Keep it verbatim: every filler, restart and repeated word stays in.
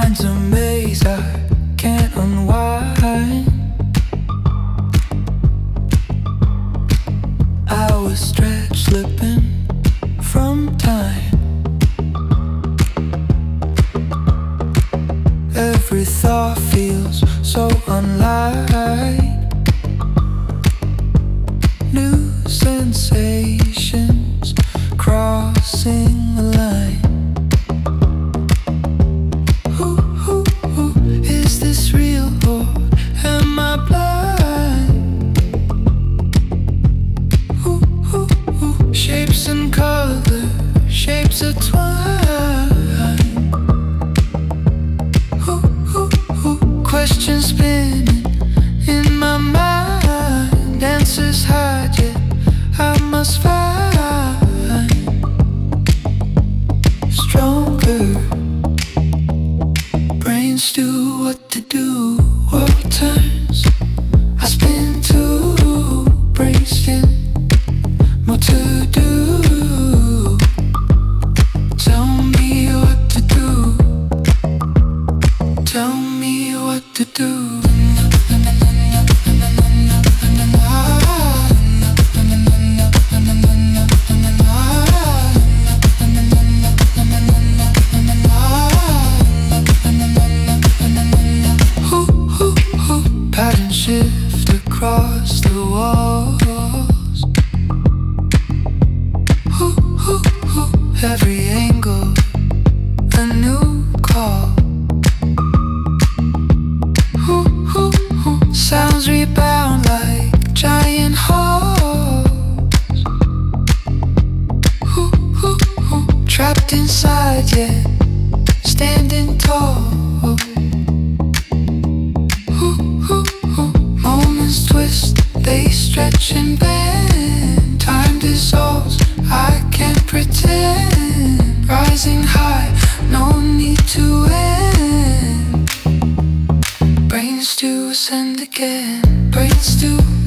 mind's a maze I can't unwind. Hours stretch, slipping from time. Every thought feels so unlike. New sensations crossing the line. Who, who, who, is this real or am I blind? Who, who, who, shapes and color, shapes of twine. Who, who, who, questions spinning in my mind. Answers hide yet I must find. Stronger brains do what to do. World turns, I spin too. Brains still more to do. Tell me what to do. Tell me what to do. Shift across the walls. Ooh, ooh, ooh. Every angle, a new call. Ooh, ooh, ooh. Sounds rebound like giant halls. Ooh, ooh, ooh. Trapped inside yet standing tall. Twist, they stretch and bend. Time dissolves, I can't pretend. Rising high, no need to end. Brains to ascend again. Brains to